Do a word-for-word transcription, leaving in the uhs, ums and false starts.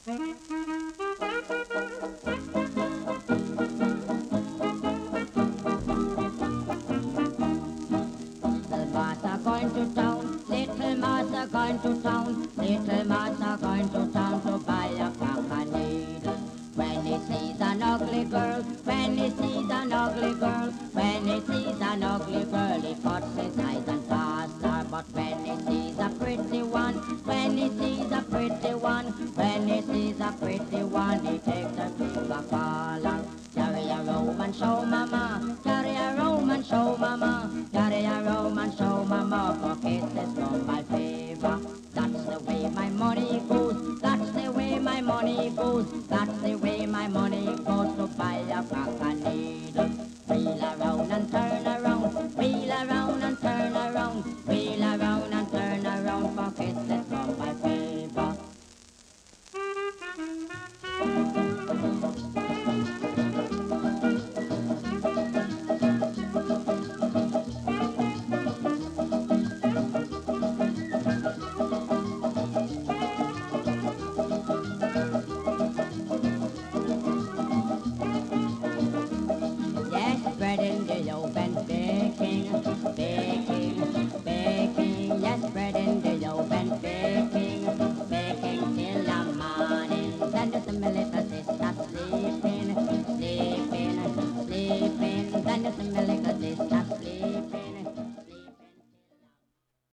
Going to town, little Martha going to town, little Martha going to town to buy a pack of needles. When he sees an ugly girl, when he sees an ugly girl, when he sees an ugly girl, he puts his eyes and tosses her. But when he sees a pretty one, when he sees a pretty one, when